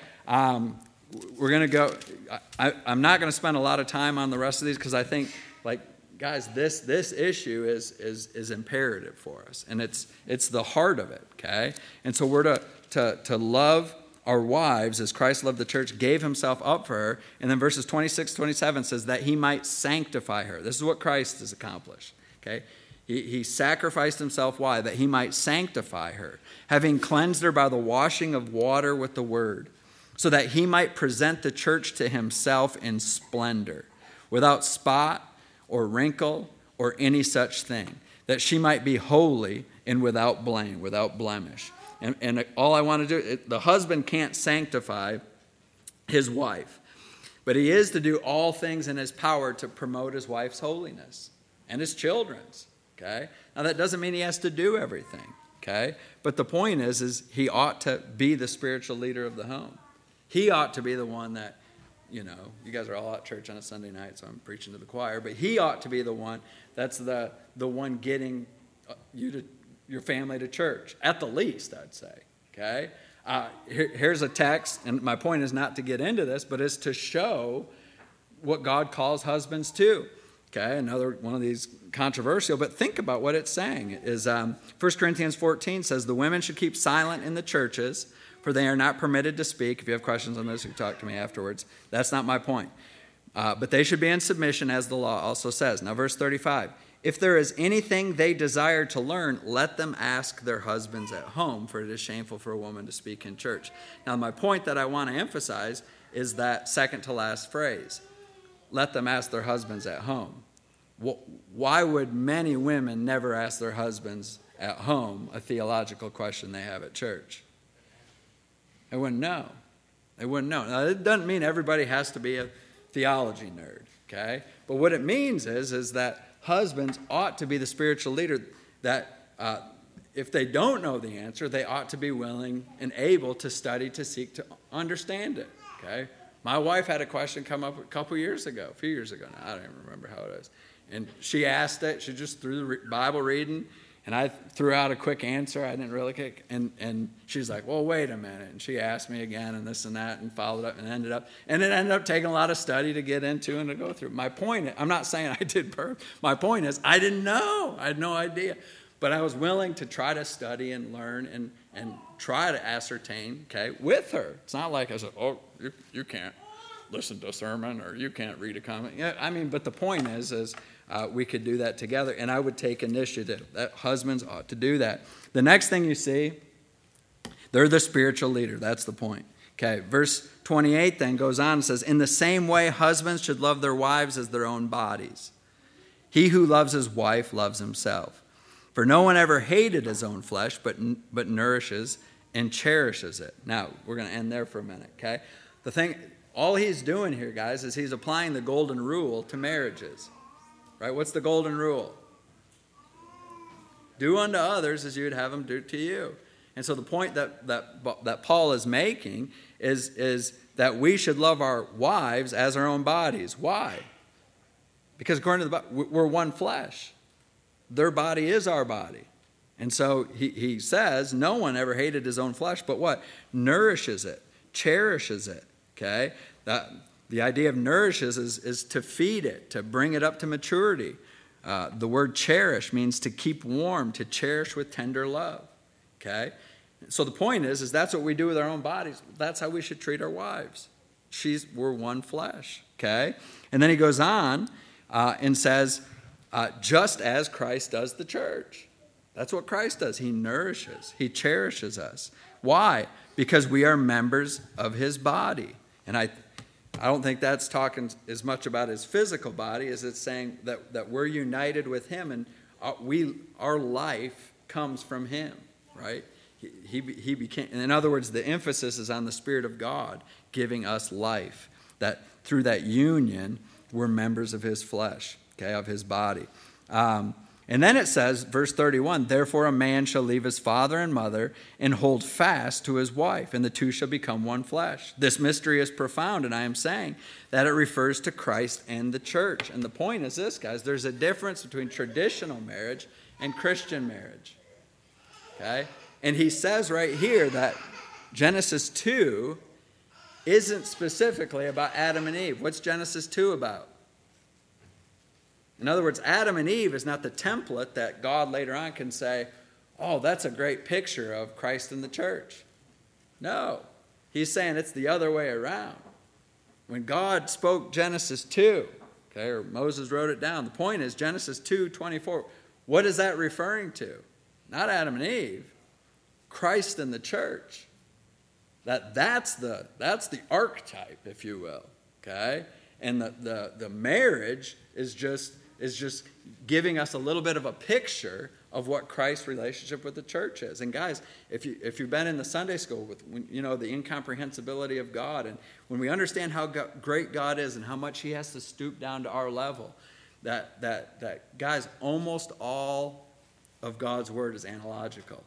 We're going to go, I'm not going to spend a lot of time on the rest of these because I think, like, guys, this issue is imperative for us, and it's the heart of it, okay? And so we're to love our wives as Christ loved the church, gave himself up for her. And then verses 26, 27 says that he might sanctify her. This is what Christ has accomplished. Okay? He sacrificed himself. Why? That he might sanctify her, having cleansed her by the washing of water with the word, so that he might present the church to himself in splendor, without spot or wrinkle or any such thing, that she might be holy and without blame, without blemish. And all I want to do, the husband can't sanctify his wife, but he is to do all things in his power to promote his wife's holiness and his children's, okay? Now, that doesn't mean he has to do everything, okay? But the point is he ought to be the spiritual leader of the home. He ought to be the one that, you guys are all at church on a Sunday night, so I'm preaching to the choir, but he ought to be the one that's the one getting your family to church, at the least, I'd say, okay? Here's a text, and my point is not to get into this, but is to show what God calls husbands to, okay? Another one of these controversial, but think about what it's saying. It is 1 Corinthians 14 says, the women should keep silent in the churches, for they are not permitted to speak. If you have questions on this, you can talk to me afterwards. That's not my point. But they should be in submission, as the law also says. Now, verse 35. If there is anything they desire to learn, let them ask their husbands at home, for it is shameful for a woman to speak in church. Now, my point that I want to emphasize is that second to last phrase, let them ask their husbands at home. Why would many women never ask their husbands at home a theological question they have at church? They wouldn't know. They wouldn't know. Now, it doesn't mean everybody has to be a theology nerd, okay? But what it means is that husbands ought to be the spiritual leader that if they don't know the answer, they ought to be willing and able to study, to seek to understand it, okay? My wife had a question come up a few years ago now. I don't even remember how it is. And she asked it. She just through the Bible reading, And I threw out a quick answer. I didn't really kick. And she's like, well, wait a minute. And she asked me again and this and that and followed up and it ended up taking a lot of study to get into and to go through. My point, I'm not saying I did perfect. My point is I didn't know. I had no idea. But I was willing to try to study and learn and try to ascertain, okay, with her. It's not like I said, oh, you can't listen to a sermon or you can't read a comment. Yeah, I mean, but the point is we could do that together, and I would take initiative. That husbands ought to do that. The next thing you see, they're the spiritual leader. That's the point. Okay, verse 28 then goes on and says, in the same way, husbands should love their wives as their own bodies. He who loves his wife loves himself. For no one ever hated his own flesh, but nourishes and cherishes it. Now, we're going to end there for a minute, okay? The thing, all he's doing here, guys, is he's applying the golden rule to marriages. Right? What's the golden rule? Do unto others as you would have them do to you. And so the point that Paul is making is that we should love our wives as our own bodies. Why? Because according to the Bible, we're one flesh. Their body is our body. And so he says, no one ever hated his own flesh, but what? Nourishes it, cherishes it. Okay? The idea of nourishes is to feed it, to bring it up to maturity. The word cherish means to keep warm, to cherish with tender love. Okay? So the point is that's what we do with our own bodies. That's how we should treat our wives. We're one flesh. Okay? And then he goes on and says, just as Christ does the church. That's what Christ does. He nourishes. He cherishes us. Why? Because we are members of his body. And I don't think that's talking as much about his physical body as it's saying that we're united with him and our life comes from him, right? He became, in other words, the emphasis is on the Spirit of God giving us life. That through that union, we're members of his flesh, okay, of his body. And then it says, verse 31, therefore a man shall leave his father and mother and hold fast to his wife, and the two shall become one flesh. This mystery is profound, and I am saying that it refers to Christ and the church. And the point is this, guys, there's a difference between traditional marriage and Christian marriage. Okay? And he says right here that Genesis 2 isn't specifically about Adam and Eve. What's Genesis 2 about? In other words, Adam and Eve is not the template that God later on can say, oh, that's a great picture of Christ and the church. No. He's saying it's the other way around. When God spoke Genesis 2, okay, or Moses wrote it down, the point is Genesis 2:24. What is that referring to? Not Adam and Eve. Christ and the church. That's the archetype, if you will. Okay? And the marriage is just giving us a little bit of a picture of what Christ's relationship with the church is. And guys, if you've been in the Sunday school with the incomprehensibility of God, and when we understand how great God is and how much he has to stoop down to our level, that guys, almost all of God's word is analogical.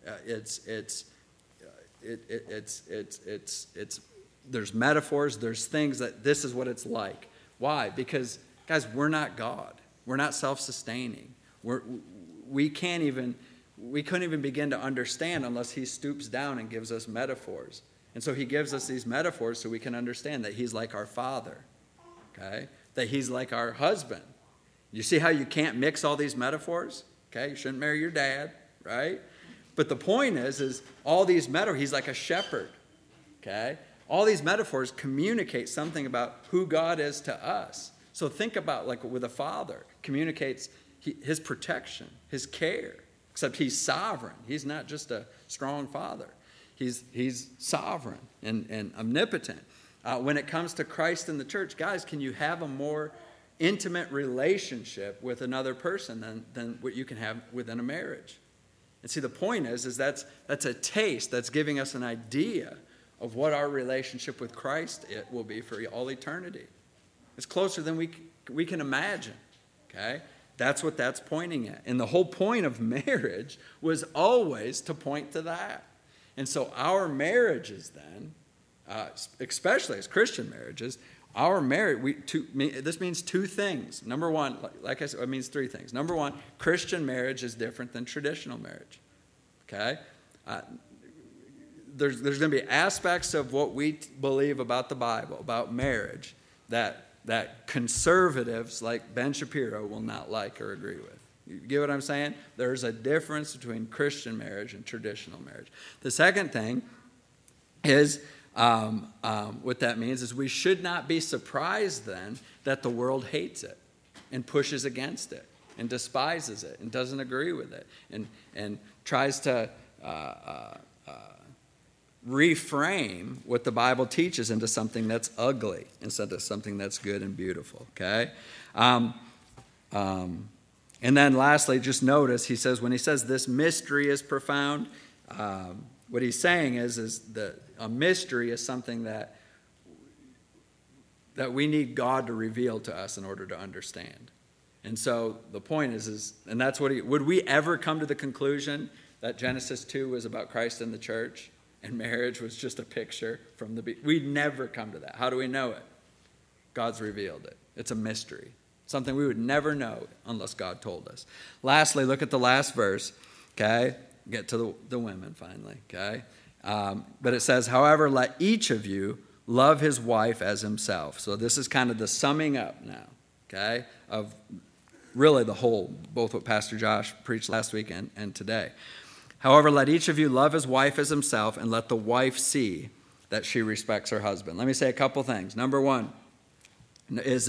There's metaphors, there's things that this is what it's like. Why? Because, guys, we're not God. We're not self-sustaining. We couldn't even begin to understand unless he stoops down and gives us metaphors. And so he gives us these metaphors so we can understand that he's like our father, okay? That he's like our husband. You see how you can't mix all these metaphors? Okay, you shouldn't marry your dad, right? But the point is all these metaphors, he's like a shepherd, okay? All these metaphors communicate something about who God is to us. So think about, like with a father, communicates his protection, his care, except he's sovereign. He's not just a strong father. He's sovereign and omnipotent. When it comes to Christ and the church, guys, can you have a more intimate relationship with another person than what you can have within a marriage? And see, the point is that's a taste that's giving us an idea of what our relationship with Christ it will be for all eternity. It's closer than we can imagine, okay? That's what that's pointing at. And the whole point of marriage was always to point to that. And so our marriages then, especially as Christian marriages, our marriage, this means two things. Number one, like I said, it means three things. Number one, Christian marriage is different than traditional marriage. Okay? There's going to be aspects of what we believe about the Bible, about marriage, that conservatives like Ben Shapiro will not like or agree with. You get what I'm saying? There's a difference between Christian marriage and traditional marriage. The second thing is, what that means is we should not be surprised then that the world hates it and pushes against it and despises it and doesn't agree with it and tries to reframe what the Bible teaches into something that's ugly instead of something that's good and beautiful, okay? And then lastly, just notice, he says, when he says this mystery is profound, what he's saying is that a mystery is something that we need God to reveal to us in order to understand. And so the point is and that's what would we ever come to the conclusion that Genesis 2 was about Christ and the church and marriage was just a picture from the beginning? We'd never come to that. How do we know it? God's revealed it. It's a mystery. Something we would never know unless God told us. Lastly, look at the last verse, okay? Get to the women finally, okay? But it says, however, let each of you love his wife as himself. So this is kind of the summing up now, okay, of really the whole, both what Pastor Josh preached last week and today. However, let each of you love his wife as himself, and let the wife see that she respects her husband. Let me say a couple things. Number one is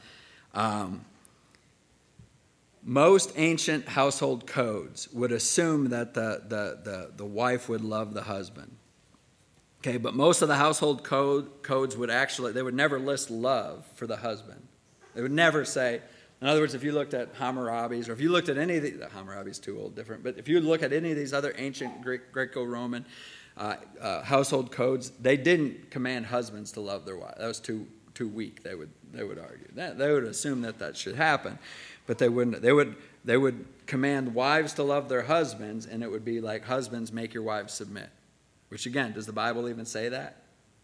most ancient household codes would assume that the wife would love the husband. Okay, but most of the household codes would they would never list love for the husband. They would never say, in other words, if you looked at Hammurabi's, or if you looked at any of the Hammurabi's too old, different, but if you look at any of these other ancient Greco-Roman household codes, they didn't command husbands to love their wives. That was too weak, they would argue. They would assume that should happen, but they wouldn't. They would command wives to love their husbands, and it would be like, husbands, make your wives submit. Which again, does the Bible even say that?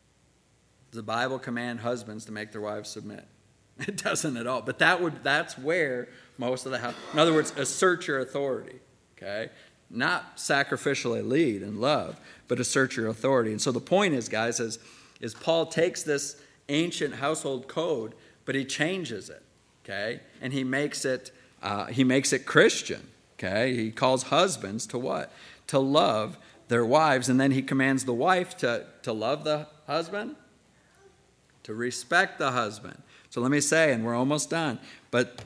Does the Bible command husbands to make their wives submit? It doesn't at all. But that's where most of in other words, assert your authority. Okay? Not sacrificially lead in love, but assert your authority. And so the point is, guys, is Paul takes this ancient household code, but he changes it, okay? And he makes it Christian, okay? He calls husbands to what? To love their wives, and then he commands the wife to love the husband, to respect the husband. So let me say, and we're almost done, but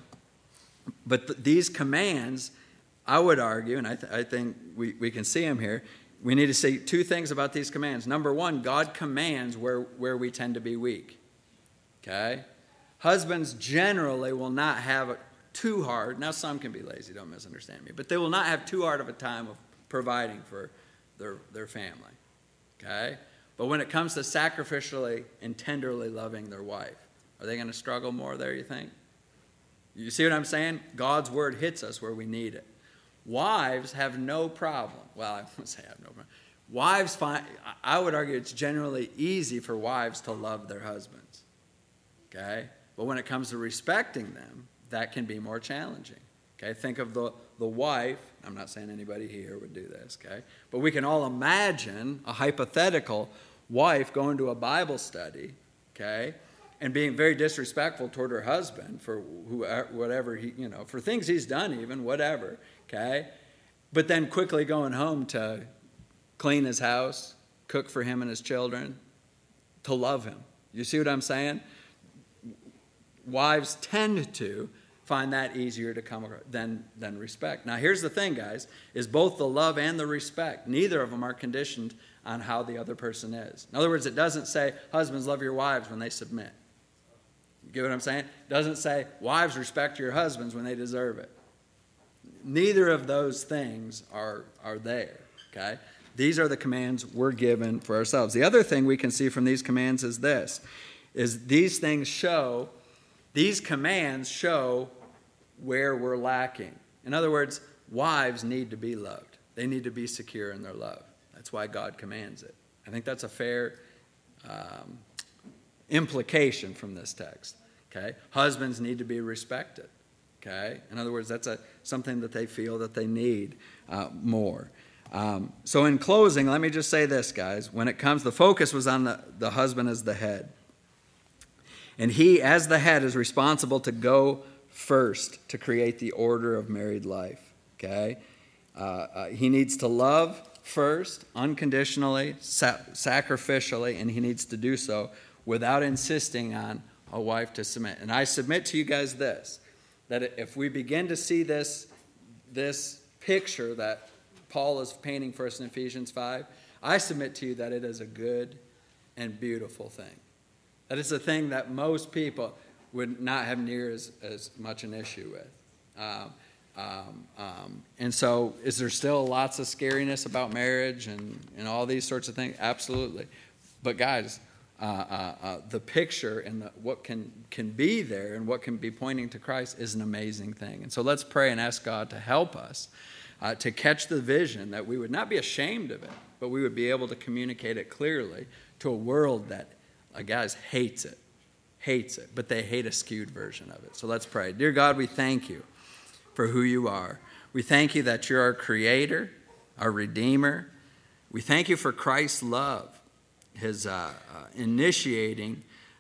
these commands, I would argue, and I think we can see them here, we need to say two things about these commands. Number one, God commands where we tend to be weak. Okay? Husbands generally will not have too hard, now some can be lazy, don't misunderstand me, but they will not have too hard of a time of providing for their family. Okay? But when it comes to sacrificially and tenderly loving their wife, are they going to struggle more there, you think? You see what I'm saying? God's word hits us where we need it. Wives have no problem. Well, I wouldn't say have no problem. Wives I would argue it's generally easy for wives to love their husbands. Okay? But when it comes to respecting them, that can be more challenging. Okay? Think of the wife. I'm not saying anybody here would do this, okay? But we can all imagine a hypothetical wife going to a Bible study, okay, and being very disrespectful toward her husband for whatever for things he's done even, whatever, okay? But then quickly going home to clean his house, cook for him and his children, to love him. You see what I'm saying? Wives tend to find that easier to come than respect. Now, here's the thing, guys, is both the love and the respect, neither of them are conditioned on how the other person is. In other words, it doesn't say, husbands, love your wives when they submit. You get what I'm saying? It doesn't say, wives, respect your husbands when they deserve it. Neither of those things are there, okay? These are the commands we're given for ourselves. The other thing we can see from these commands is this, is these commands show where we're lacking. In other words, wives need to be loved. They need to be secure in their love. That's why God commands it. I think that's a fair implication from this text. Okay? Husbands need to be respected. Okay? In other words, that's something that they feel that they need more. So in closing, let me just say this, guys. When it comes, the focus was on the husband as the head. And he, as the head, is responsible to go first to create the order of married life. Okay? He needs to love first, unconditionally, sacrificially, and he needs to do so without insisting on a wife to submit. And I submit to you guys this, that if we begin to see this picture that Paul is painting for us in Ephesians 5, I submit to you that it is a good and beautiful thing. That it's a thing that most people would not have near as much an issue with. And so is there still lots of scariness about marriage and all these sorts of things? Absolutely. But guys, the picture and what can be there and what can be pointing to Christ is an amazing thing. And so let's pray and ask God to help us to catch the vision, that we would not be ashamed of it, but we would be able to communicate it clearly to a world that, guys, hates it, but they hate a skewed version of it. So let's pray. Dear God, we thank you for who you are. We thank you that you're our creator, our redeemer. We thank you for Christ's love, his initiating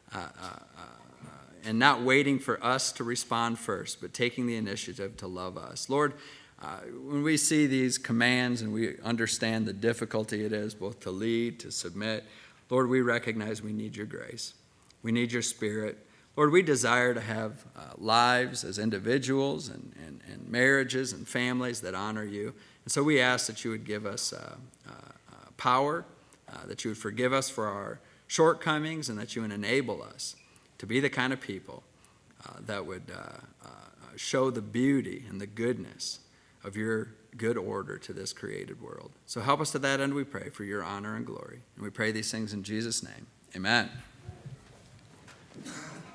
and not waiting for us to respond first, but taking the initiative to love us. Lord, when we see these commands and we understand the difficulty it is both to lead, to submit, Lord, we recognize we need your grace. We need your spirit. Lord, we desire to have lives as individuals and marriages and families that honor you. And so we ask that you would give us power, that you would forgive us for our shortcomings, and that you would enable us to be the kind of people that would show the beauty and the goodness of your good order to this created world. So help us to that end, we pray, for your honor and glory. And we pray these things in Jesus' name. Amen.